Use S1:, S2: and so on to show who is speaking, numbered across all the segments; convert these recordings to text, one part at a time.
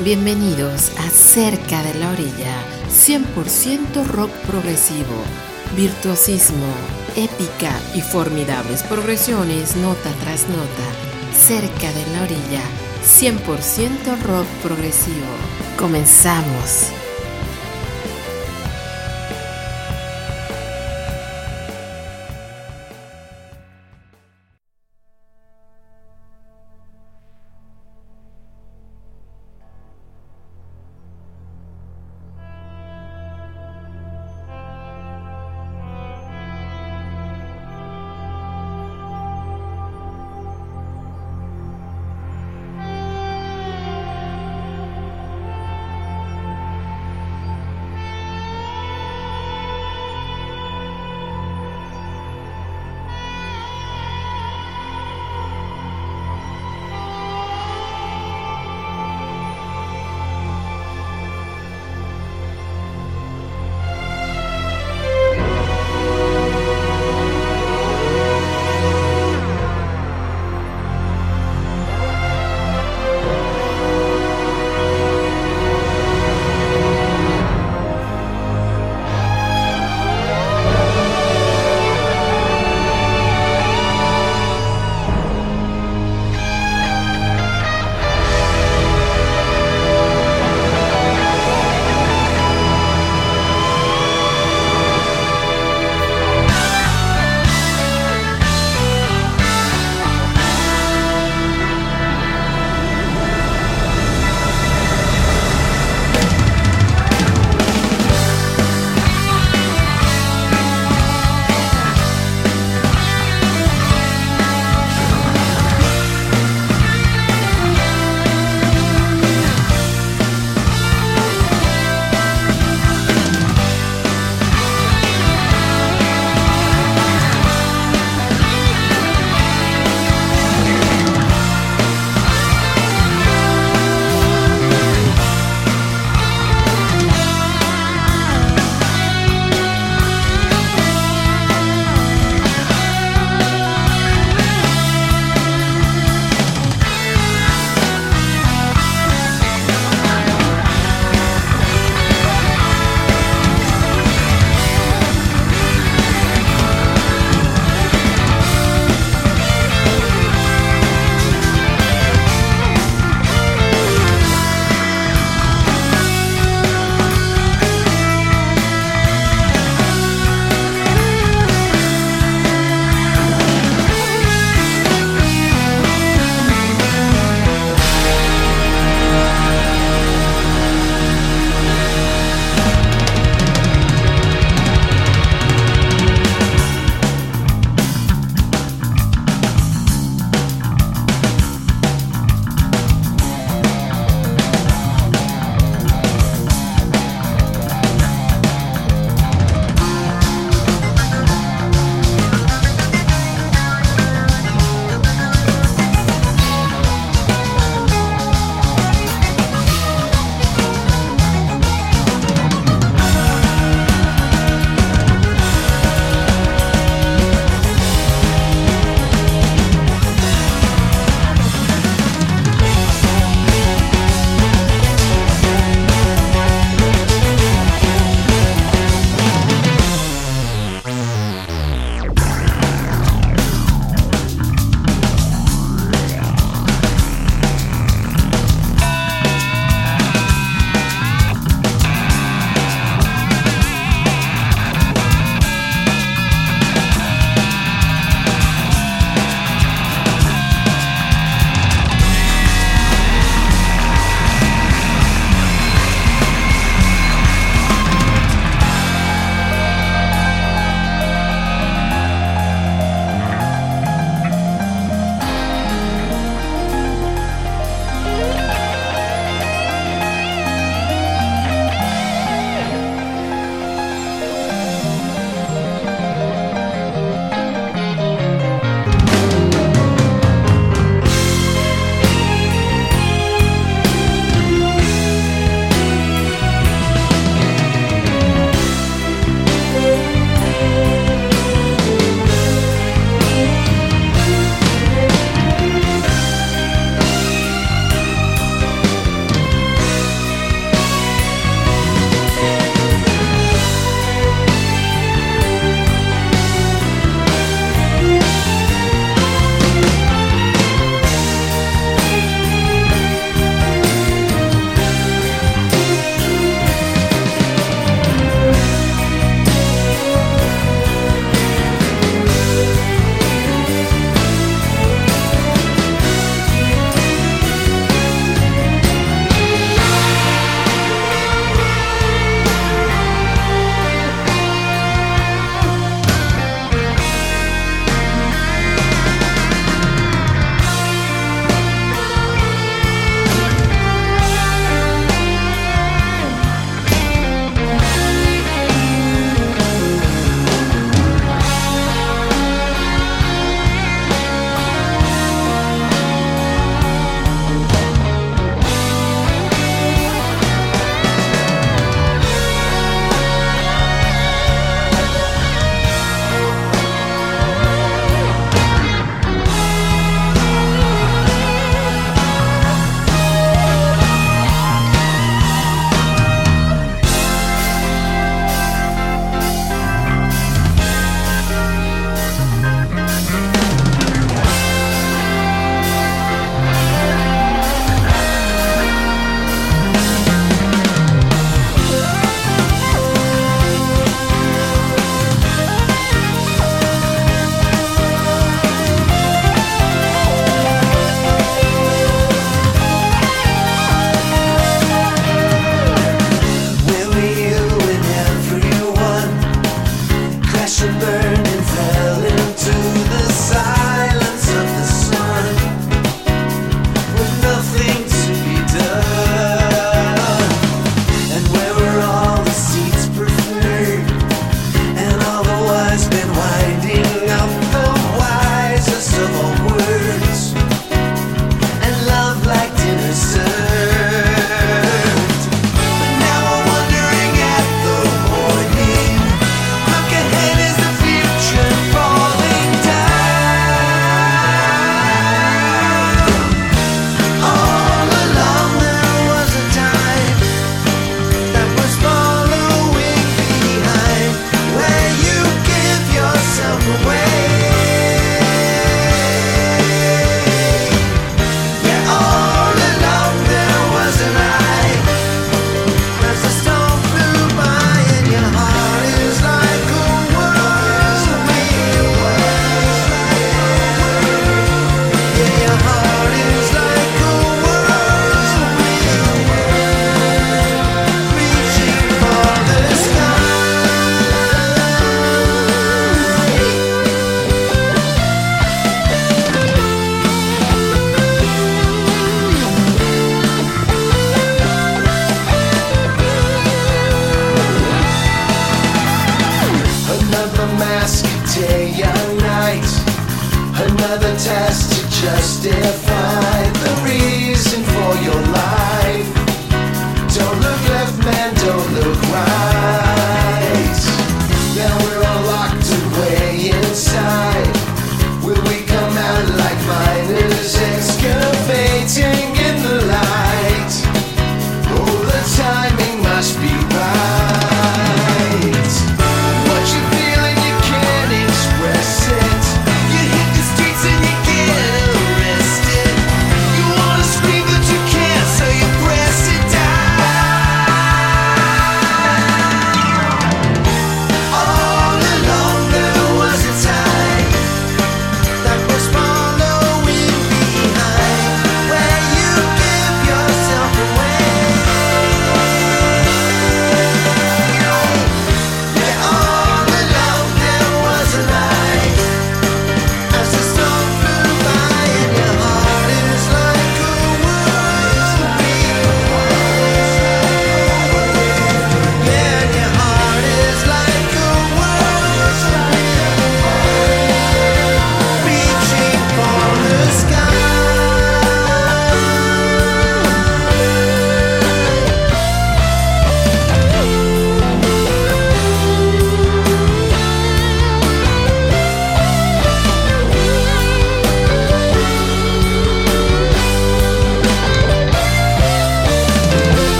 S1: Bienvenidos a Cerca de la Orilla, 100% rock progresivo, virtuosismo, épica y formidables progresiones nota tras nota. Cerca de la Orilla, 100% rock progresivo. Comenzamos.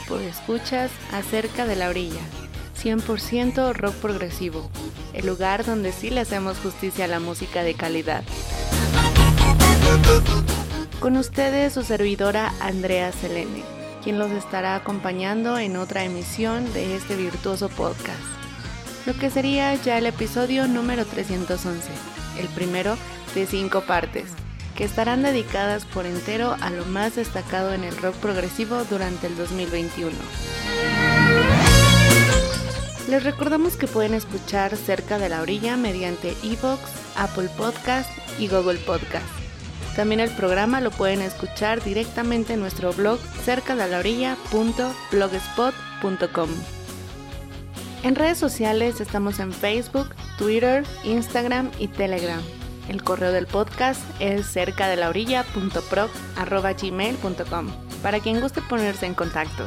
S2: podescuchas a Cerca de la Orilla, 100% rock progresivo, el lugar donde sí le hacemos justicia a la música de calidad. Con ustedes su servidora Andrea Selene, quien los estará acompañando en otra emisión de este virtuoso podcast, lo que sería ya el episodio número 311, el primero de 5 partes, que estarán dedicadas por entero a lo más destacado en el rock progresivo durante el 2021. Les recordamos que pueden escuchar Cerca de la Orilla mediante iVoox, Apple Podcast y Google Podcast. También el programa lo pueden escuchar directamente en nuestro blog cercadelaorilla.blogspot.com. En redes sociales estamos en Facebook, Twitter, Instagram y Telegram. El correo del podcast es cercadelaorilla.proc@gmail.com para quien guste ponerse en contacto.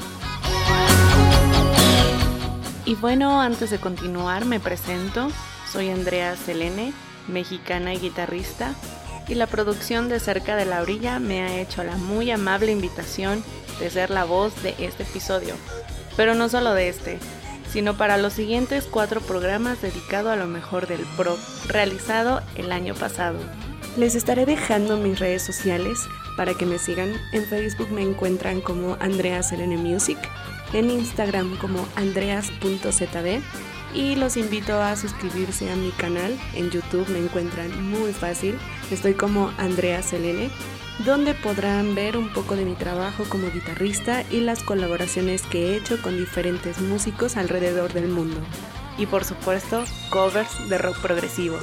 S2: Y bueno, antes de continuar me presento. Soy Andrea Selene, mexicana y guitarrista, y la producción de Cerca de la Orilla me ha hecho la muy amable invitación de ser la voz de este episodio, pero no solo de este, sino para los siguientes 4 programas dedicados a lo mejor del prog, realizado el año pasado.
S3: Les estaré dejando mis redes sociales para que me sigan. En Facebook me encuentran como Andrea Selene Music, en Instagram como andreas.zd, y los invito a suscribirse a mi canal. En YouTube me encuentran muy fácil, estoy como Andrea Selene, donde podrán ver un poco de mi trabajo como guitarrista y las colaboraciones que he hecho con diferentes músicos alrededor del mundo.
S2: Y por supuesto, covers de rock progresivo.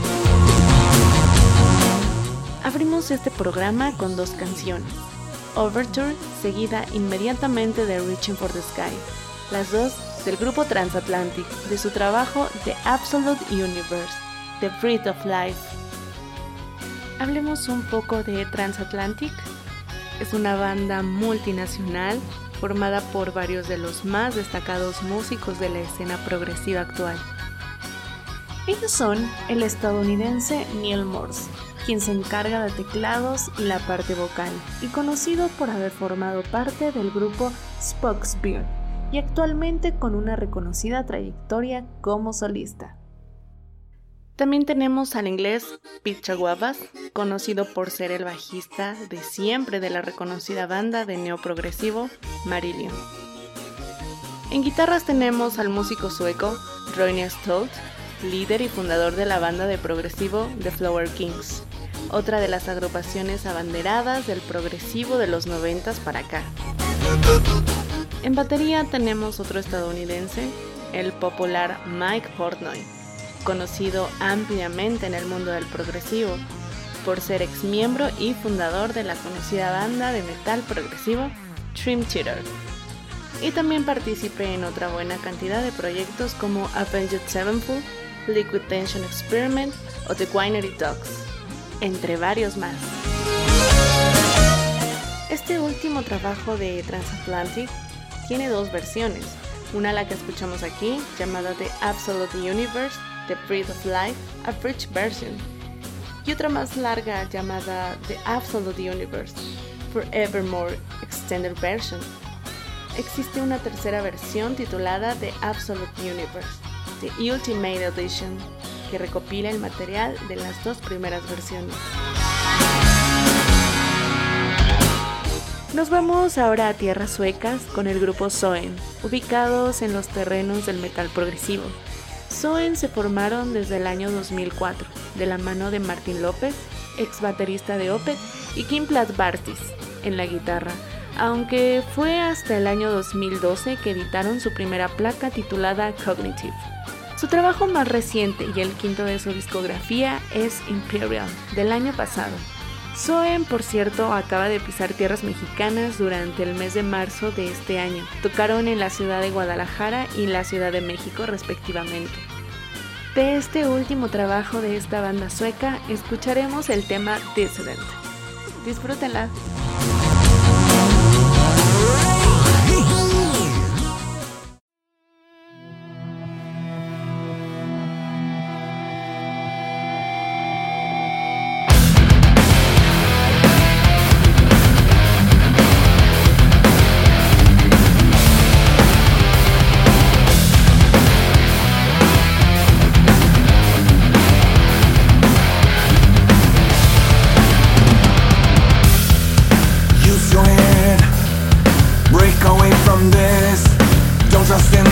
S2: Abrimos este programa con 2 canciones. Overture, seguida inmediatamente de Reaching for the Sky, las dos del grupo Transatlantic, de su trabajo The Absolute Universe, The Breath of Life. Hablemos un poco de Transatlantic. Es una banda multinacional formada por varios de los más destacados músicos de la escena progresiva actual. Ellos son el estadounidense Neal Morse, quien se encarga de teclados y la parte vocal, y conocido por haber formado parte del grupo Spokesbeard, y actualmente con una reconocida trayectoria como solista. También tenemos al inglés Pete Chaguavas, conocido por ser el bajista de siempre de la reconocida banda de neoprogresivo Marillion. En guitarras tenemos al músico sueco Roine Stolt, líder y fundador de la banda de progresivo The Flower Kings, otra de las agrupaciones abanderadas del progresivo de los 90s para acá. En batería tenemos otro estadounidense, el popular Mike Portnoy, conocido ampliamente en el mundo del progresivo por ser exmiembro y fundador de la conocida banda de metal progresivo Dream Theater, y también participé en otra buena cantidad de proyectos como Avenged Sevenfold, Liquid Tension Experiment o The Winery Dogs, entre varios más. Este último trabajo de Transatlantic tiene 2 versiones, una la que escuchamos aquí, llamada The Absolute Universe, The Breath of Life, Abridged Version, y otra más larga llamada The Absolute Universe, Forevermore Extended Version. Existe una tercera versión titulada The Absolute Universe, The Ultimate Edition, que recopila el material de las 2 primeras versiones. Nos vamos ahora a tierras suecas con el grupo Soen, ubicados en los terrenos del metal progresivo. Soen se formaron desde el año 2004, de la mano de Martin López, ex baterista de Opeth, y Kim Platt-Bartis en la guitarra, aunque fue hasta el año 2012 que editaron su primera placa titulada Cognitive. Su trabajo más reciente y el quinto de su discografía es Imperial, del año pasado. Soen, por cierto, acaba de pisar tierras mexicanas durante el mes de marzo de este año. Tocaron en la ciudad de Guadalajara y la Ciudad de México respectivamente. De este último trabajo de esta banda sueca, escucharemos el tema Dissident. Disfrútenla.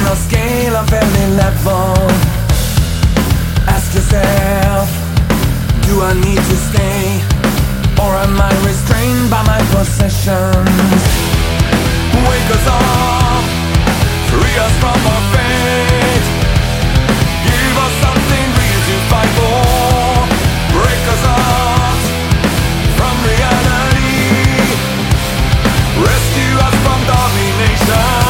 S4: a scale of any level. Ask yourself, do I need to stay, or am I restrained by my possessions? Wake us up, free us from our fate, give us something real to fight for. Break us out from reality, rescue us from domination.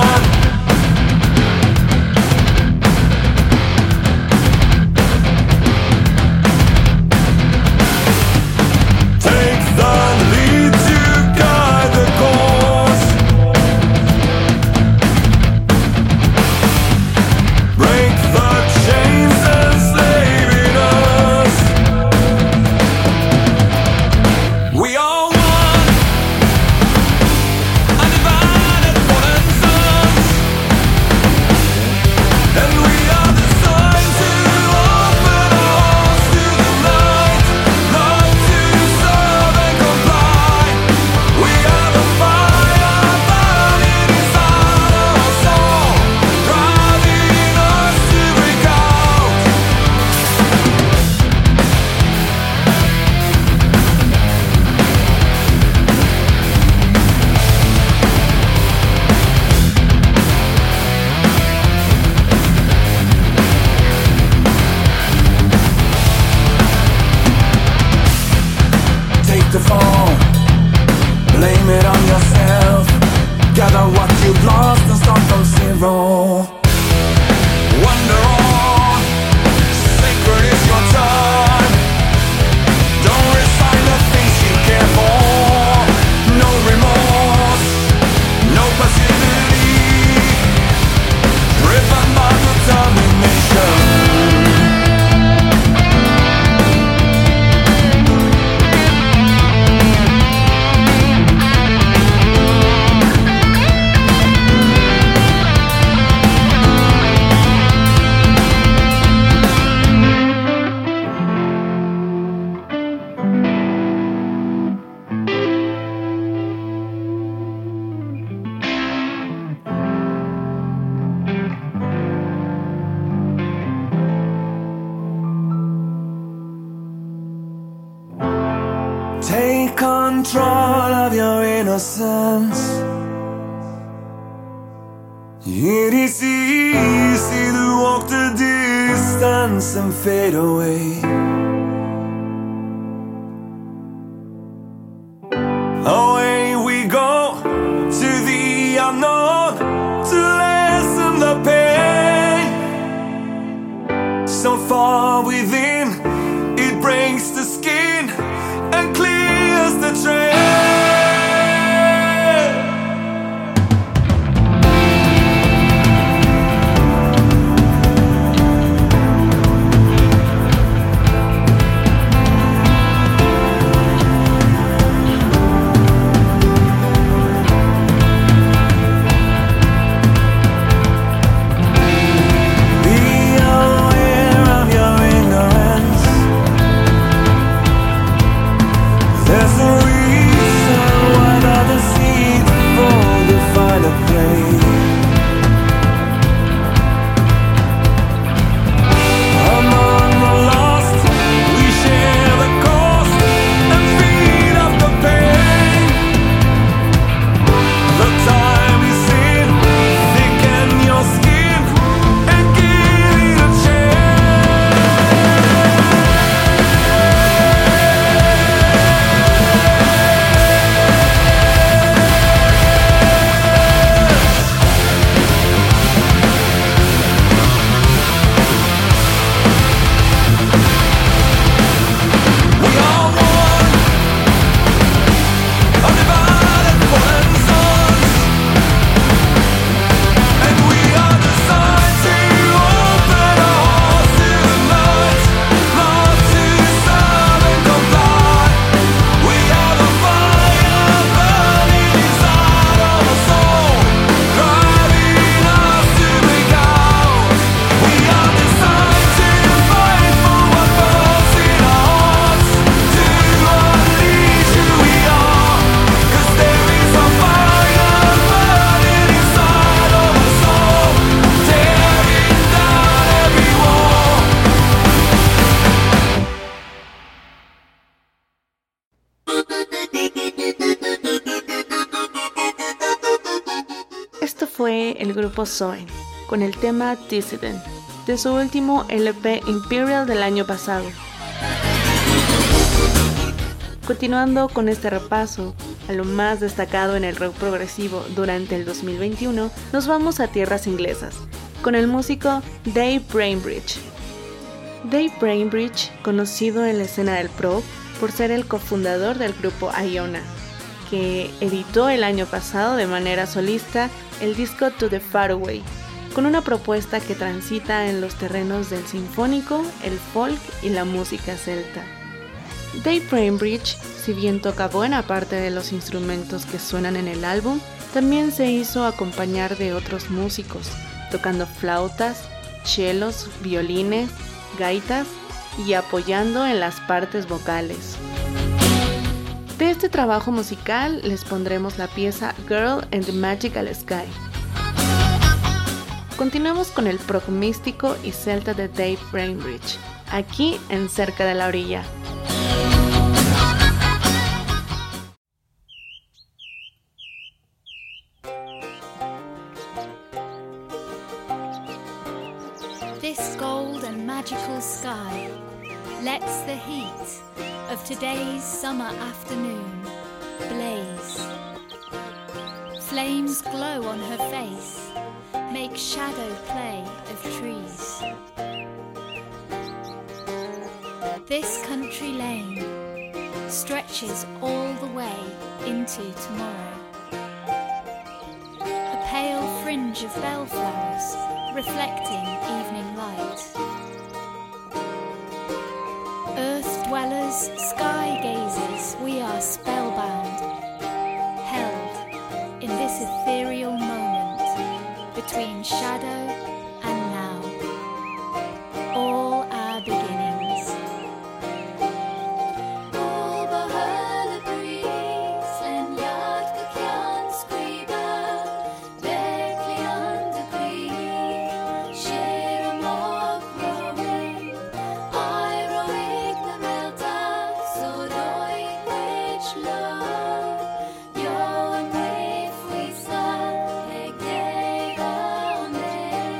S4: Take control of your innocence. It is easy to walk the distance and fade away. Away we go to the unknown to lessen the pain. So far within, it breaks the skin and clears the trail. There's a reason
S2: grupo Soen, con el tema Dissident, de su último LP Imperial del año pasado. Continuando con este repaso a lo más destacado en el rock progresivo durante el 2021, nos vamos a tierras inglesas, con el músico Dave Bainbridge. Dave Bainbridge, conocido en la escena del prog por ser el cofundador del grupo Iona, que editó el año pasado de manera solista el disco To the Faraway, con una propuesta que transita en los terrenos del sinfónico, el folk y la música celta. Dave Bainbridge, si bien toca buena parte de los instrumentos que suenan en el álbum, también se hizo acompañar de otros músicos, tocando flautas, chelos, violines, gaitas y apoyando en las partes vocales. De este trabajo musical les pondremos la pieza Girl in the Magical Sky. Continuamos con el prog místico y celta de Dave Bainbridge, aquí en Cerca de la Orilla.
S5: This gold and magical sky lets the heat of today's summer afternoon blaze. Flames glow on her face, make shadow play of trees. This country lane stretches all the way into tomorrow. A pale fringe of bellflowers reflecting evening light. Earth dwellers, sky gazers, we are spellbound, held in this ethereal moment between shadow and now. All our beginnings.
S6: Your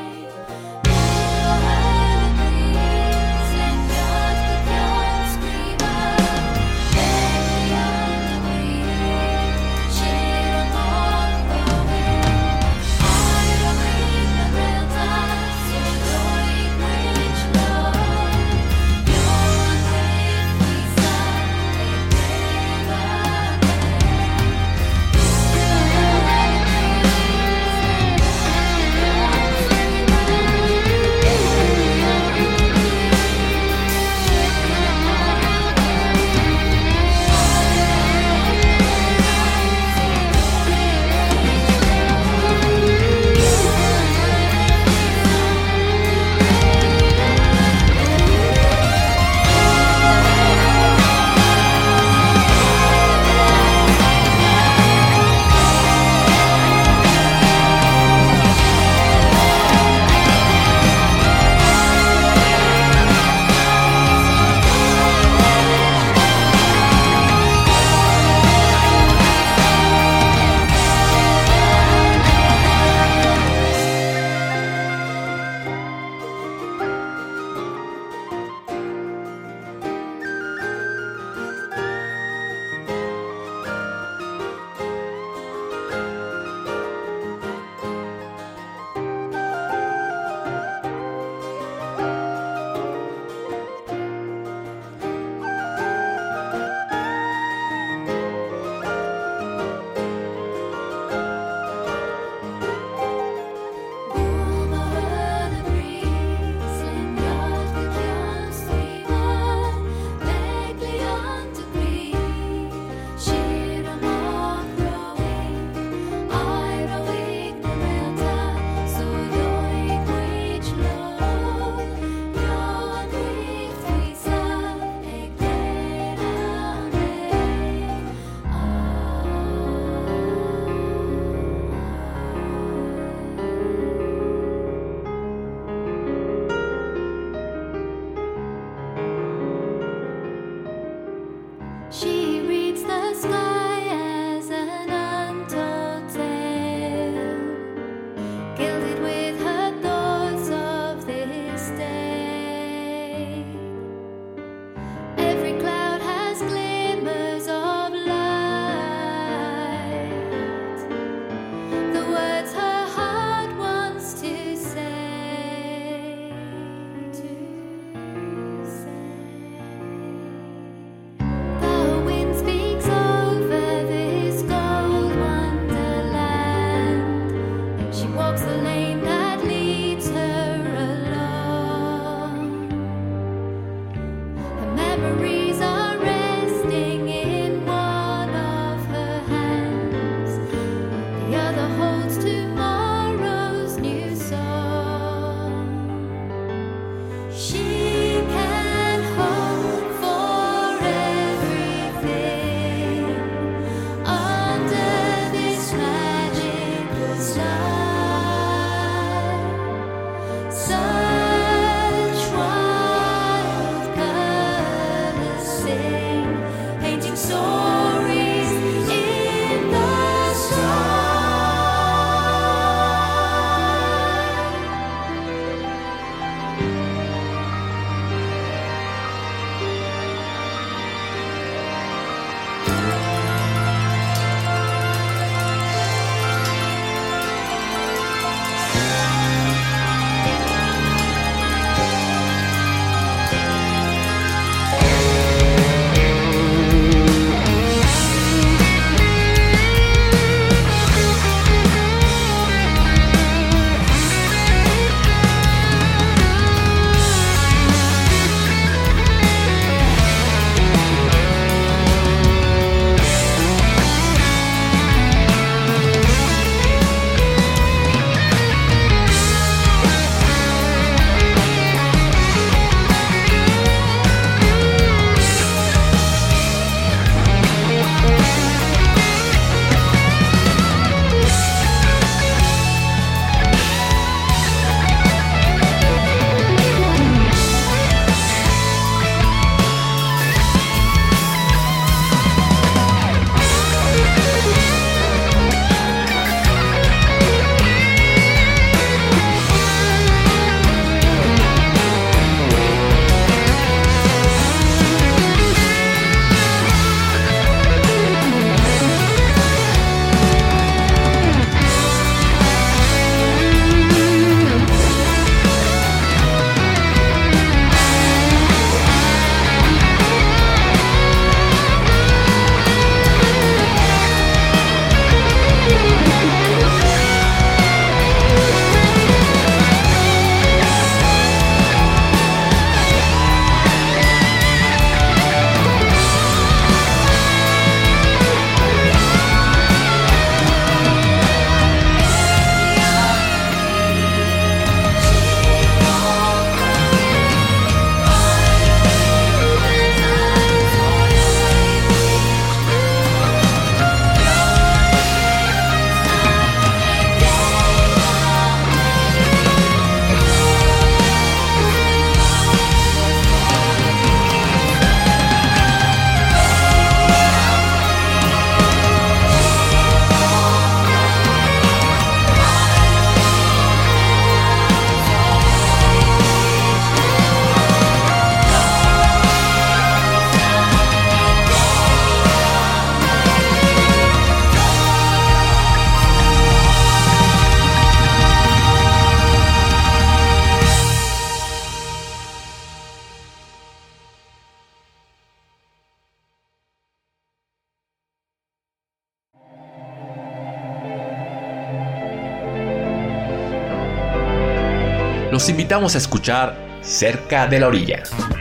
S6: los invitamos a escuchar Cerca de la Orilla,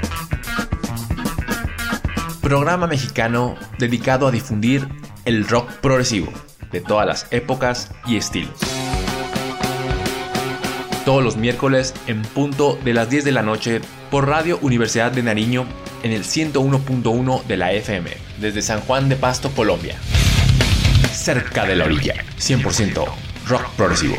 S6: programa mexicano dedicado a difundir el rock progresivo de todas las épocas y estilos. Todos los miércoles en punto de las 10 de la noche por Radio Universidad de Nariño en el 101.1 de la FM, desde San Juan de Pasto, Colombia. Cerca de la Orilla, 100% rock progresivo.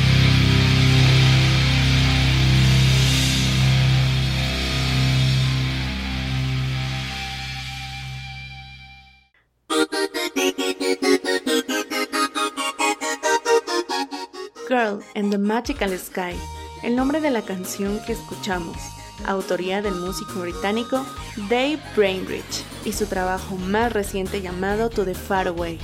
S2: Girl and the Magical Sky, el nombre de la canción que escuchamos, autoría del músico británico Dave Bainbridge y su trabajo más reciente llamado To the Far Away.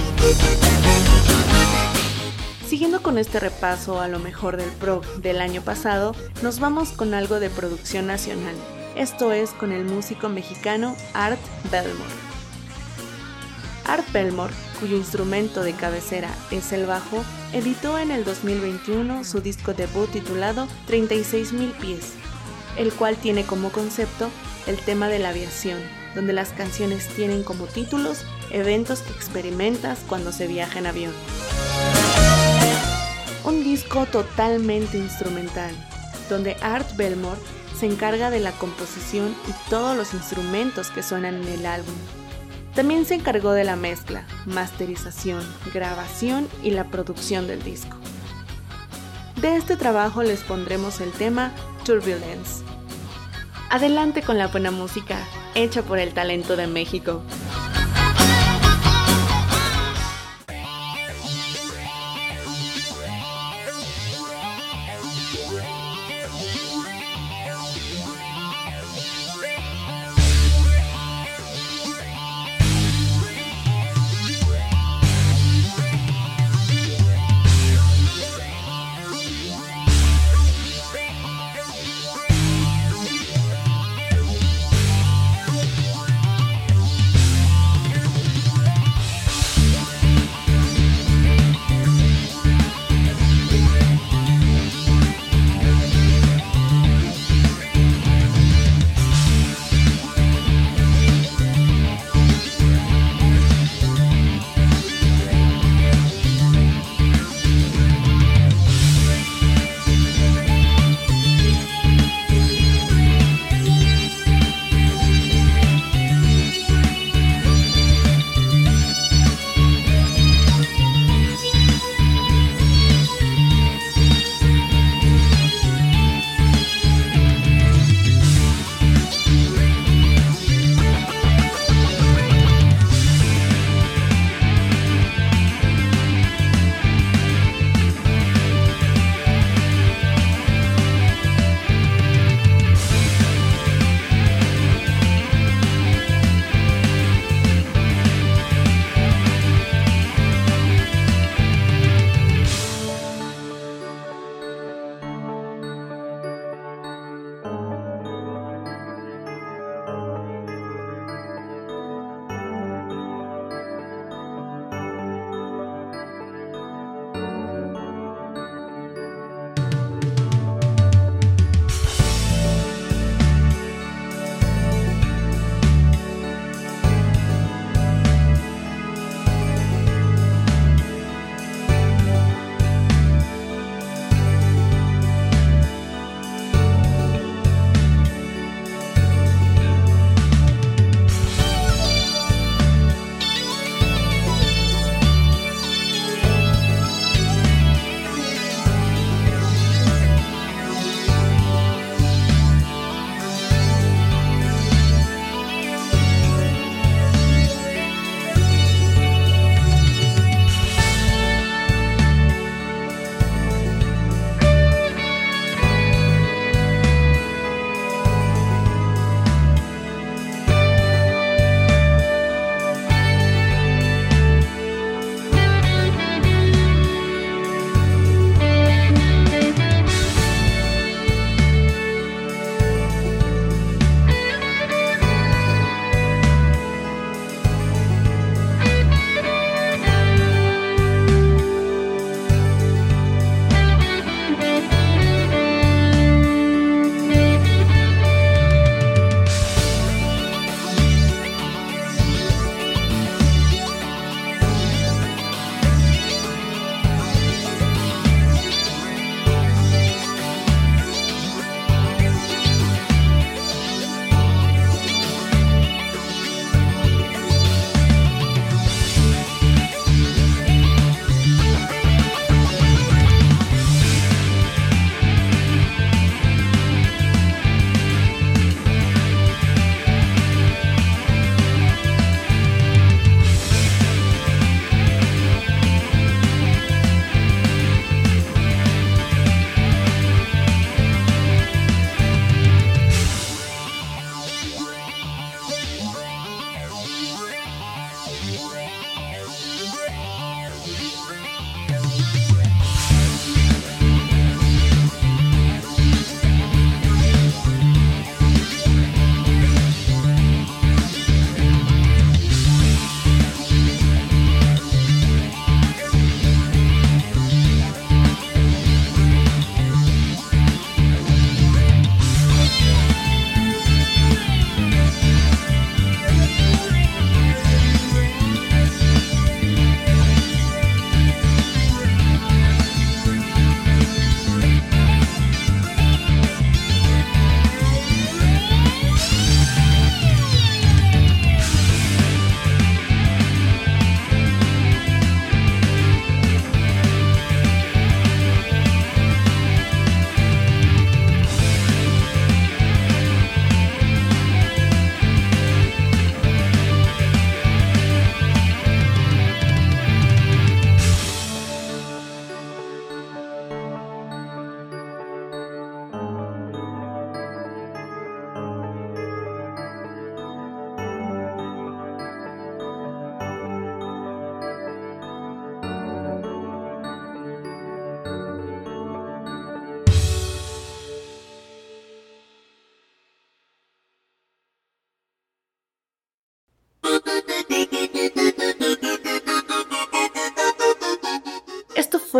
S2: Siguiendo con este repaso a lo mejor del prog del año pasado, nos vamos con algo de producción nacional, esto es con el músico mexicano Art Belmore. Art Belmore, cuyo instrumento de cabecera es el bajo, editó en el 2021 su disco debut titulado 36.000 pies, el cual tiene como concepto el tema de la aviación, donde las canciones tienen como títulos eventos que experimentas cuando se viaja en avión. Un disco totalmente instrumental, donde Art Belmore se encarga de la composición y todos los instrumentos que suenan en el álbum. También se encargó de la mezcla, masterización, grabación y la producción del disco. De este trabajo les pondremos el tema Turbulence. Adelante con la buena música, hecha por el talento de México.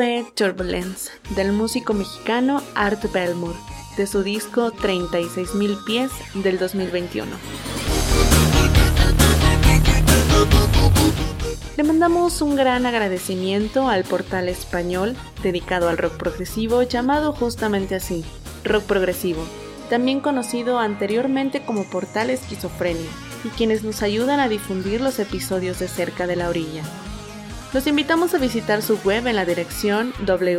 S2: fue Turbulence, del músico mexicano Art Belmour, de su disco 36,000 pies del 2021. Le mandamos un gran agradecimiento al portal español dedicado al rock progresivo llamado justamente así, Rock Progresivo, también conocido anteriormente como Portal Esquizofrenia, y quienes nos ayudan a difundir los episodios de Cerca de la Orilla. Los invitamos a visitar su web en la dirección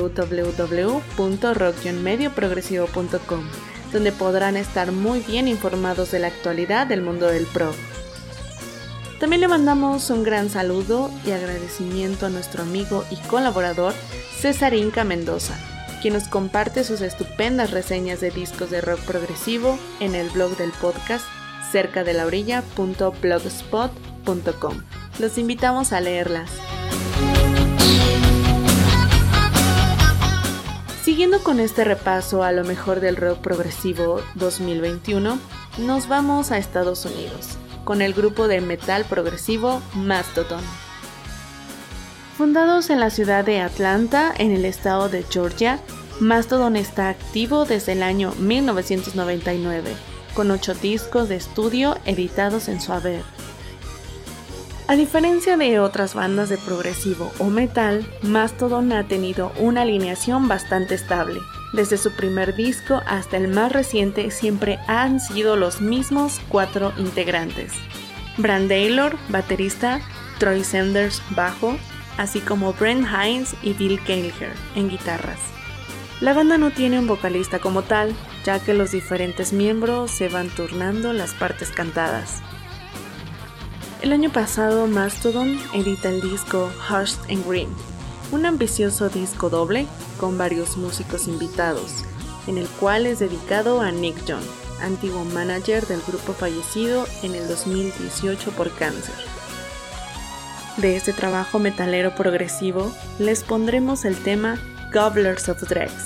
S2: www.rock-medioprogresivo.com, donde podrán estar muy bien informados de la actualidad del mundo del prog. También le mandamos un gran saludo y agradecimiento a nuestro amigo y colaborador César Inca Mendoza, quien nos comparte sus estupendas reseñas de discos de rock progresivo en el blog del podcast cercadelaorilla.blogspot.com. Los invitamos a leerlas. Siguiendo con este repaso a lo mejor del rock progresivo 2021, nos vamos a Estados Unidos, con el grupo de metal progresivo Mastodon. Fundados en la ciudad de Atlanta, en el estado de Georgia, Mastodon está activo desde el año 1999, con 8 discos de estudio editados en su haber. A diferencia de otras bandas de progresivo o metal, Mastodon ha tenido una alineación bastante estable. Desde su primer disco hasta el más reciente siempre han sido los mismos 4 integrantes: Brann Dailor, baterista, Troy Sanders, bajo, así como Brent Hinds y Bill Gallagher en guitarras. La banda no tiene un vocalista como tal, ya que los diferentes miembros se van turnando las partes cantadas. El año pasado Mastodon edita el disco Hushed and Green, un ambicioso disco doble con varios músicos invitados, en el cual es dedicado a Nick John, antiguo manager del grupo fallecido en el 2018 por cáncer. De este trabajo metalero progresivo les pondremos el tema Gobblers of Dregs.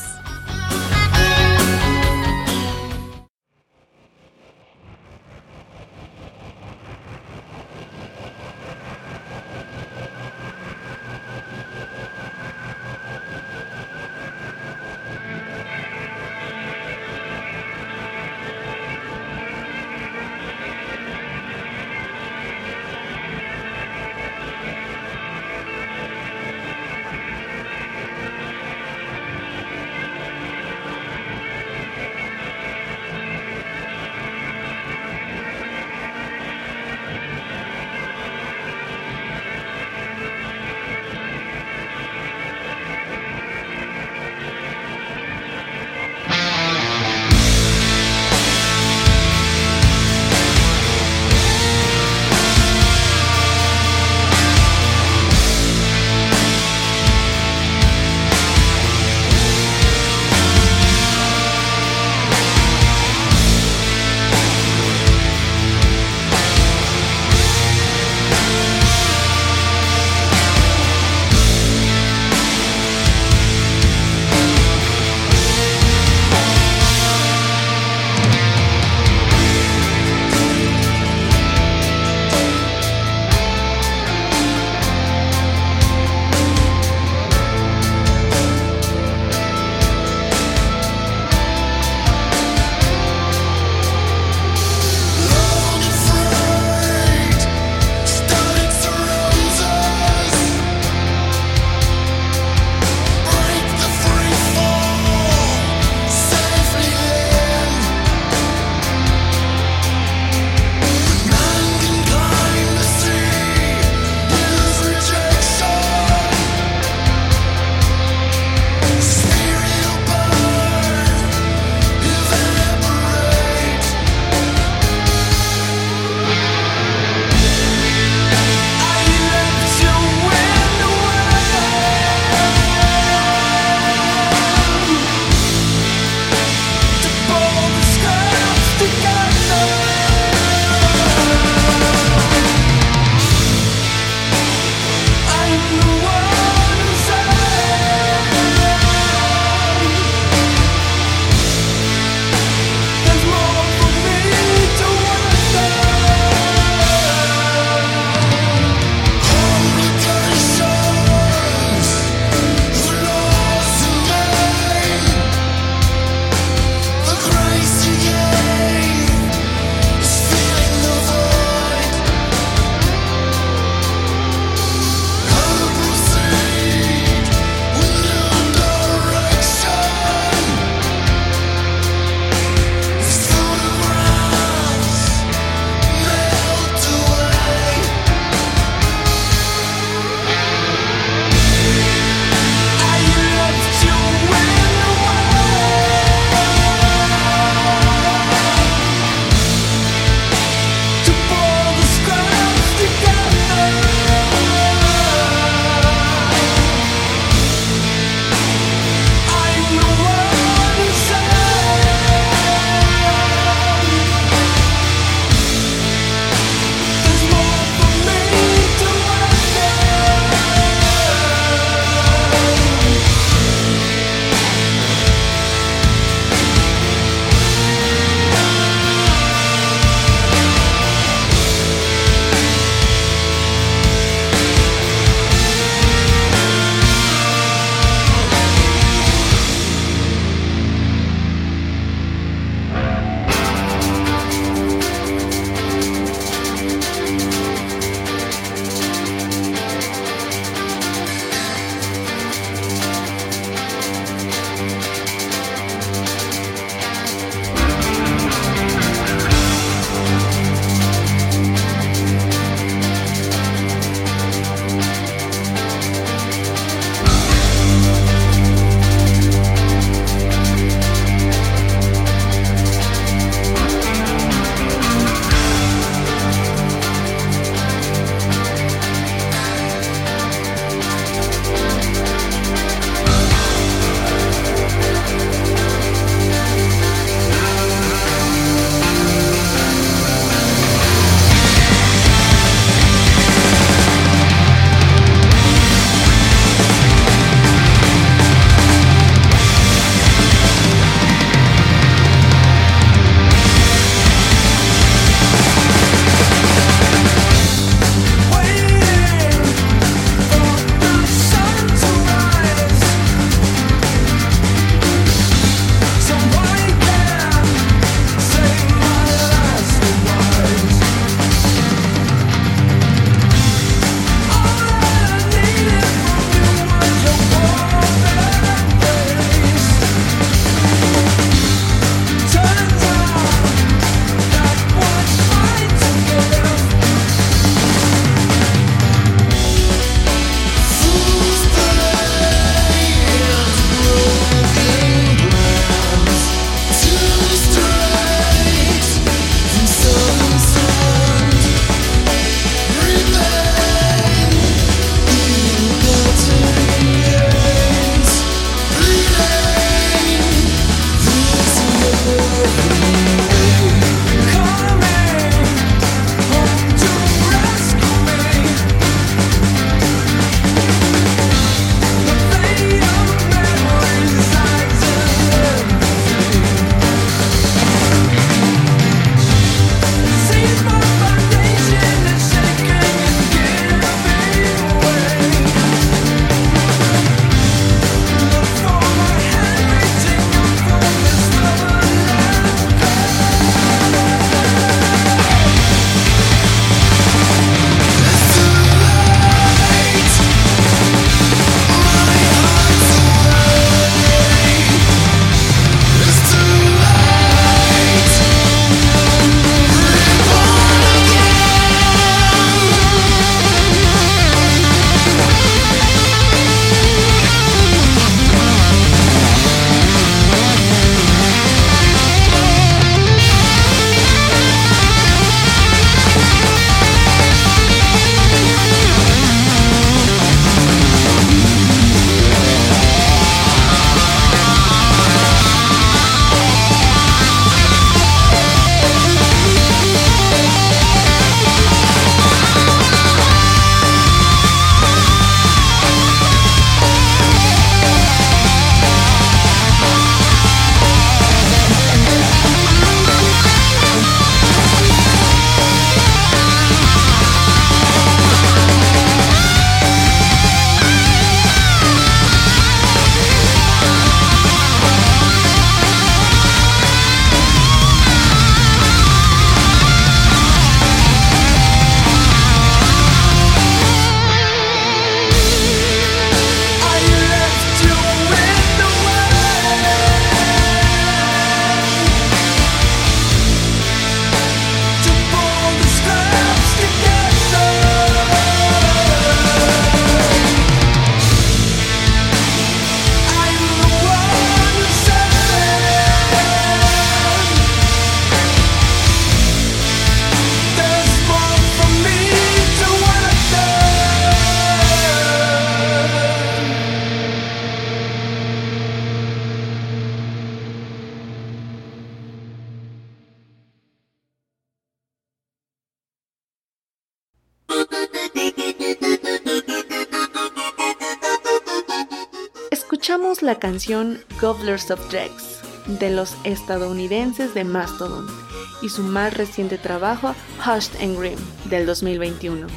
S2: escucharemos la canción Gobblers of Dregs de los estadounidenses de Mastodon y su más reciente trabajo Hushed and Grim del 2021.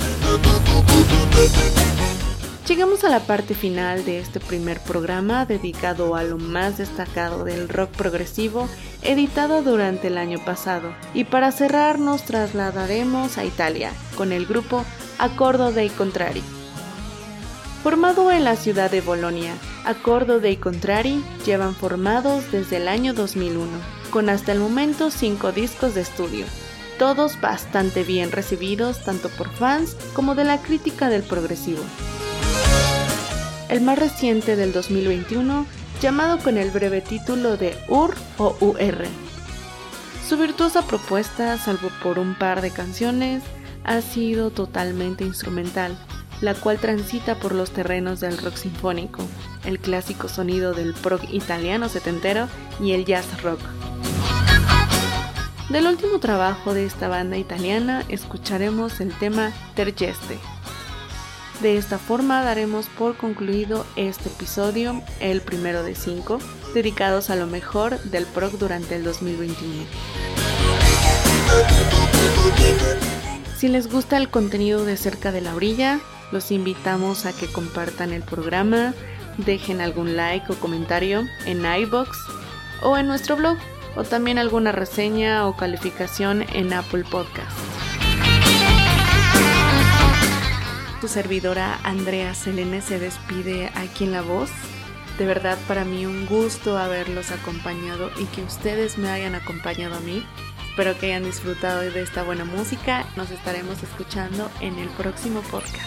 S2: Llegamos a la parte final de este primer programa dedicado a lo más destacado del rock progresivo editado durante el año pasado, y para cerrar nos trasladaremos a Italia con el grupo Accordo dei Contrari. Formado en la ciudad de Bolonia, Accordo dei Contrari llevan formados desde el año 2001, con hasta el momento 5 discos de estudio, todos bastante bien recibidos tanto por fans como de la crítica del progresivo. El más reciente del 2021, llamado con el breve título de UR o UR. Su virtuosa propuesta, salvo por un par de canciones, ha sido totalmente instrumental, la cual transita por los terrenos del rock sinfónico, el clásico sonido del prog italiano setentero y el jazz rock. Del último trabajo de esta banda italiana escucharemos el tema Tergeste. De esta forma daremos por concluido este episodio, el primero de 5, dedicados a lo mejor del prog durante el 2021. Si les gusta el contenido de Cerca de la Orilla, los invitamos a que compartan el programa, dejen algún like o comentario en iVoox o en nuestro blog, o también alguna reseña o calificación en Apple Podcast. Tu servidora Andrea Selene se despide aquí en La Voz. De verdad, para mí un gusto haberlos acompañado y que ustedes me hayan acompañado a mí. Espero que hayan disfrutado de esta buena música. Nos estaremos escuchando en el próximo podcast.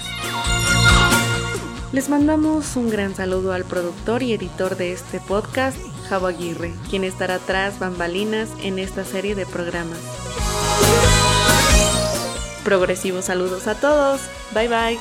S2: Les mandamos un gran saludo al productor y editor de este podcast, Javo Aguirre, quien estará tras bambalinas en esta serie de programas. Progresivos saludos a todos. Bye bye.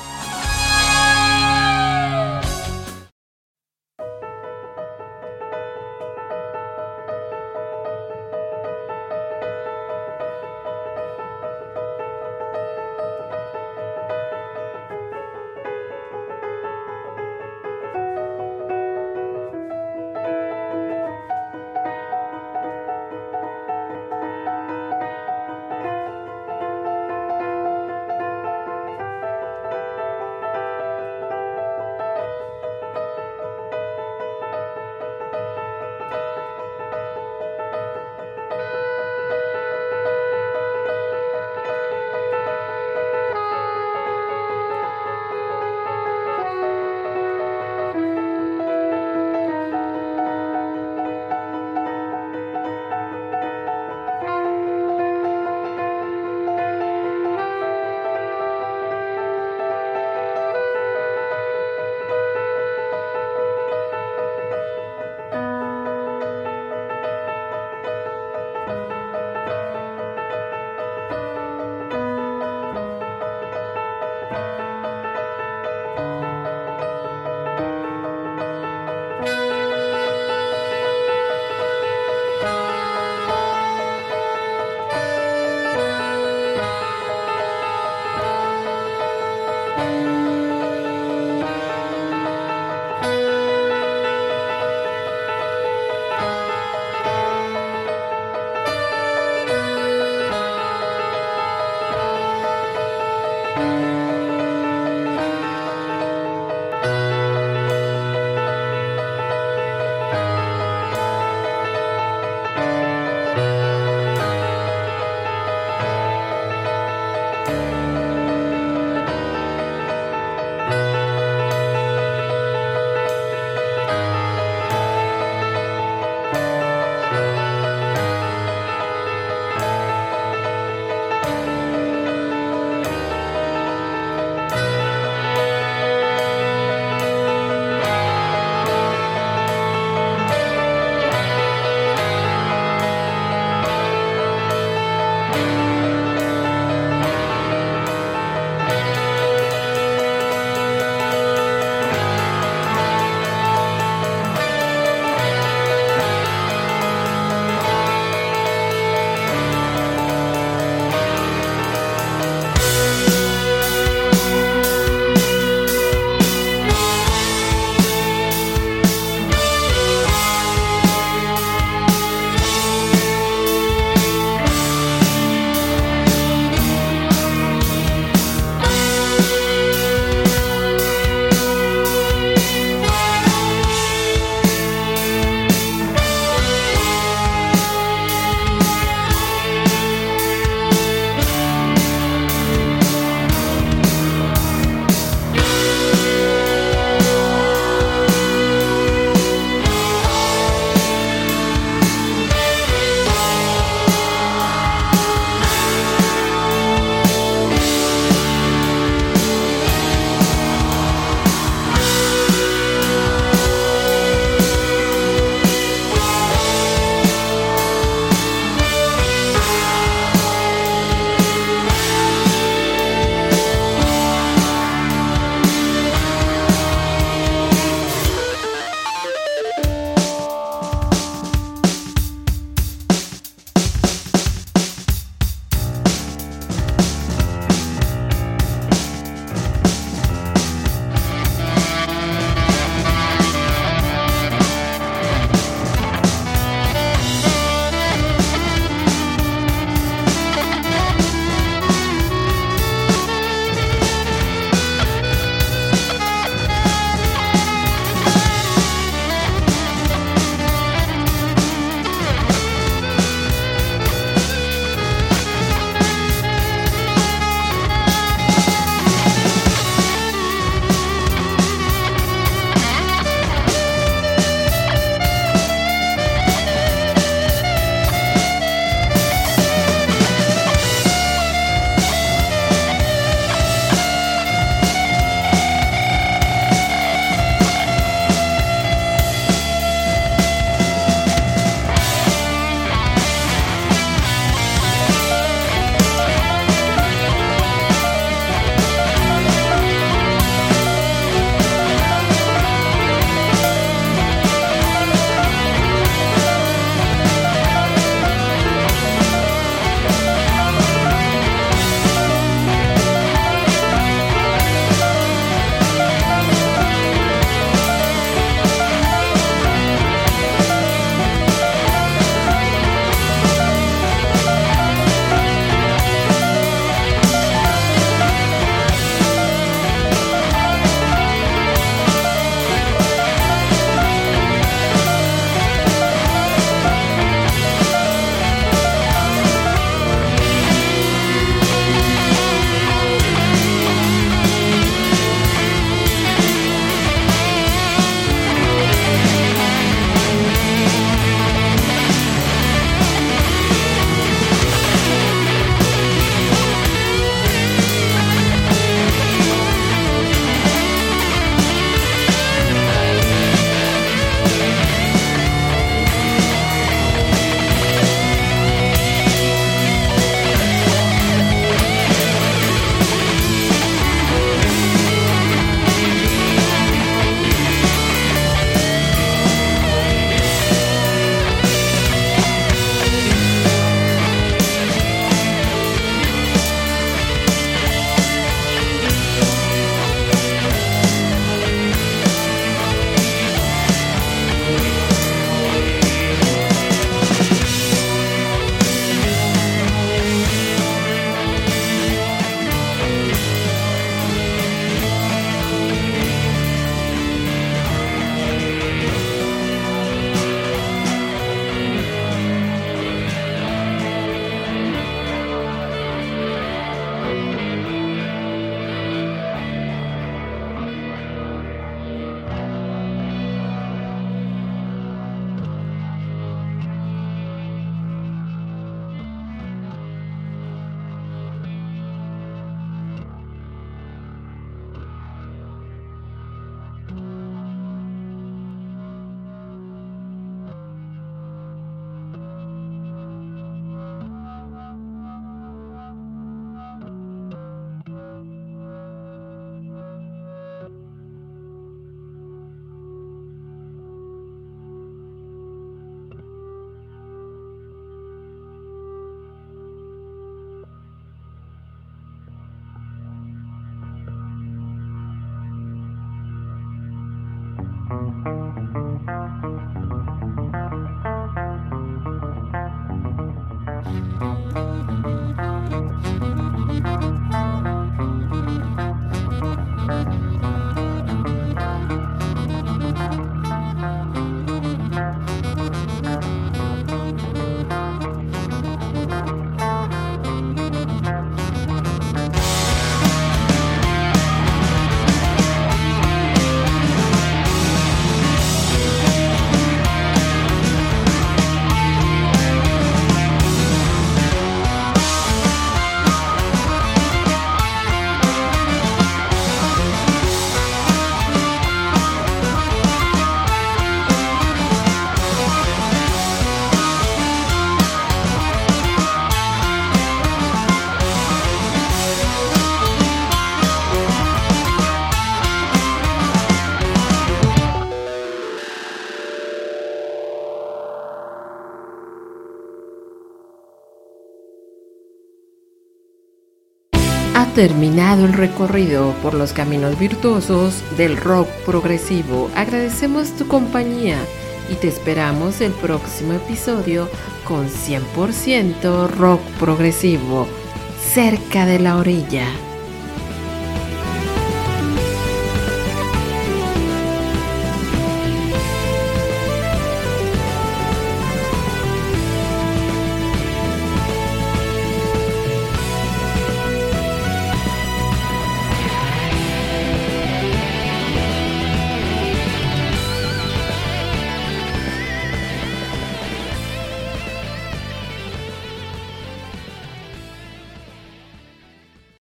S1: Ha terminado el recorrido por los caminos virtuosos del rock progresivo. Agradecemos tu compañía y te esperamos el próximo episodio con 100% rock progresivo, cerca de la orilla.